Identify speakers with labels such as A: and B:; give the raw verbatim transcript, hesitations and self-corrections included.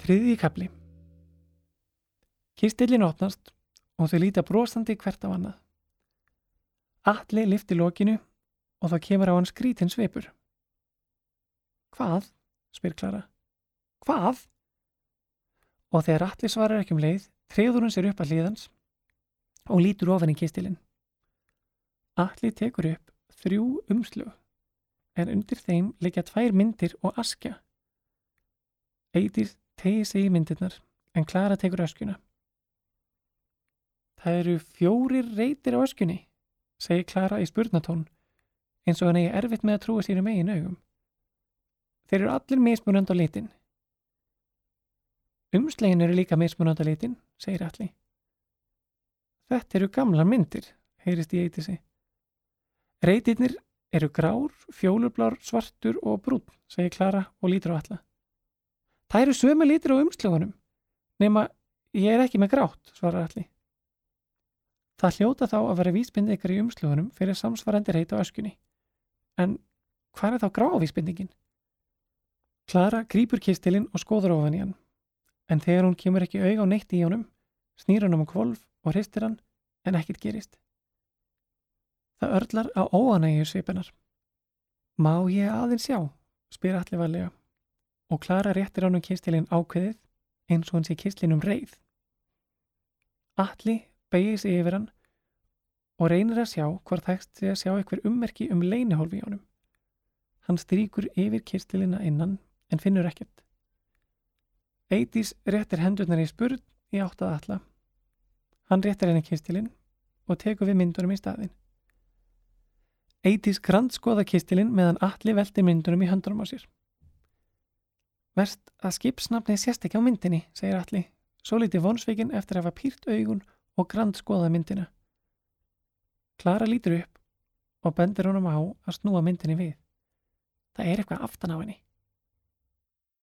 A: Þriðji kafli. Kistillinn opnast og þau líta brosandi hvert á annað. Atli lyftir lokinu og þá kemur á hann skrítinn svipur. Hvað? Spyr Klara. Hvað? Og þegar Atli svarar ekki um leið, treður hún sér upp að hliðans og lítur ofan í kistillinn. Atli tekur upp þrjú umslög, en undir þeim liggja tvær myndir og askja. Eydís teygir sig í myndirnar, en Klara tekur öskjuna. Það eru fjórir reitir á öskjunni, segir Klara í spurnatón, eins og hann eigi erfitt með að trúa sínum eigin augum. Þeir eru allir mismunandi á litin. Umslegin eru líka mismunandi á litin, segir Atli. Þetta eru gamlar myndir, heyrist í Eydísi. Reitirnir eru grár, fjólublár, svartur og brúnn, segir Klara og lítur á Atla. Það eru sömu litir á umslögunum, nema ég er ekki með grátt, svarar Atli. Það hljóta þá að vera vísbendingar í umslögunum fyrir samsvarandi reit á öskjunni. En hvað er þá grávísbendingin? Klara grípur kistillinn og skoðar ofan í hann, en þegar hún kemur ekki auga á neitt í honum, snýr hann um hvolf og hristir hann, en ekkert gerist. Það örlar á óánægju svipunar. Má ég aðeins sjá? Spyr Atli varlega, og Klara réttir honum kistillinn ákveðið eins og hann sé kistillinn um reið. Atli beygir sig yfir hann og reynir að sjá hvort hægt sé að sjá einhver ummerki um leynihólf í honum. Hann strýkur yfir kistillina innan en finnur ekkert. Eydís réttir hendurnar í spurn í átt að Atla. Hann réttir henni kistillinn og tekur við myndunum í staðinn. Eydís grandskoða kistillinn meðan Atli veltir myndunum í höndunum á sér. Verst að skipsnafnið sést ekki á myndinni, segir Atli, svo lítið vonsvikinn eftir að hafa pírt augun og grandskoða myndina. Klara lítur upp og bendir honum á að snúa myndinni við. Það er eitthvað aftan á henni.